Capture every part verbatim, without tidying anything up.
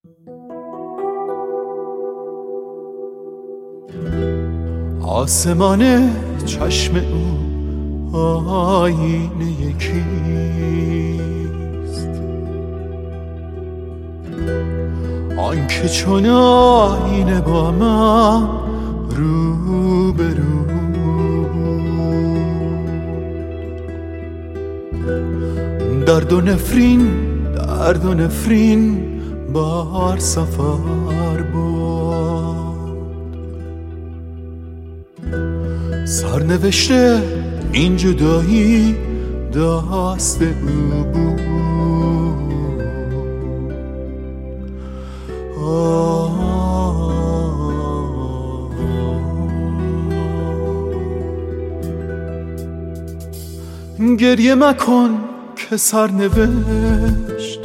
آسمان چشم او آینه یکیست، آن که چون آینه با من رو به رو، درد و نفرین درد و نفرین بار سفر بود. سرنوشته این جدایی دست او بود. گریه مکن که سرنوشت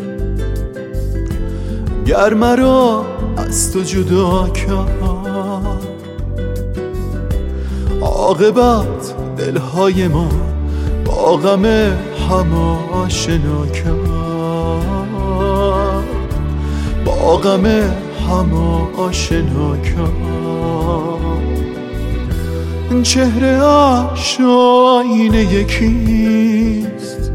گر مرا از تو جدا کرد، عاقبت دلهای ما با غم هم آشنا کرد، با غم هم آشنا کرد. چهره اش آینه یکیست،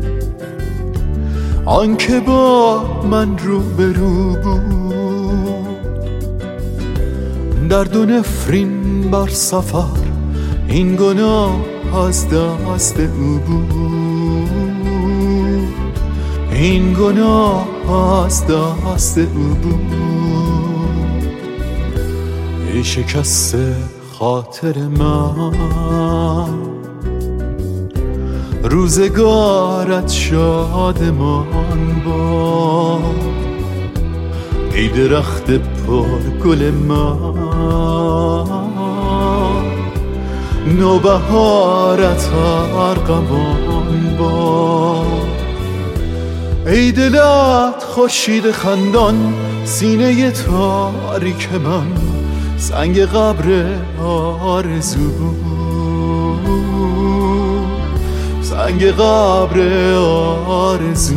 آن که با من رو به رو بود. درد و نفرین بر سفر این گناه از دست او بود، این گناه از دست او بود. ای شکست خاطر من، روزگارت شادمان باد. ای درخت پر گل من، نوبهارت ارغوان باد. ای دلت خورشید خندان، سینه تاریک من سنگ قبر آرزو، سنگ قبر آرزو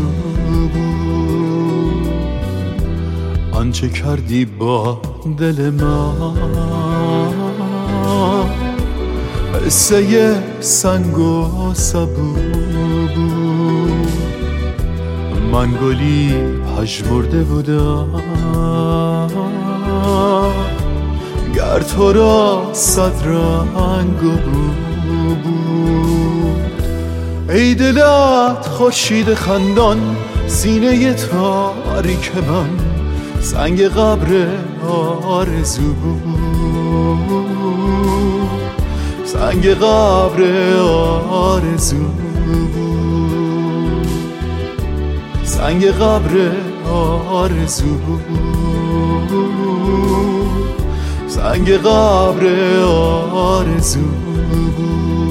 بود. آنچه کردی با دل من قصه سنگ و سبو بود. من گلی پژمرده بودم گر تو را صد رنگ و بو بود. ای دلت خورشید خندان، سینه تاریک من سنگ قبر آرزو بود، سنگ قبر آرزو بود، سنگ قبر آرزو بود، سنگ قبر آرزو بود.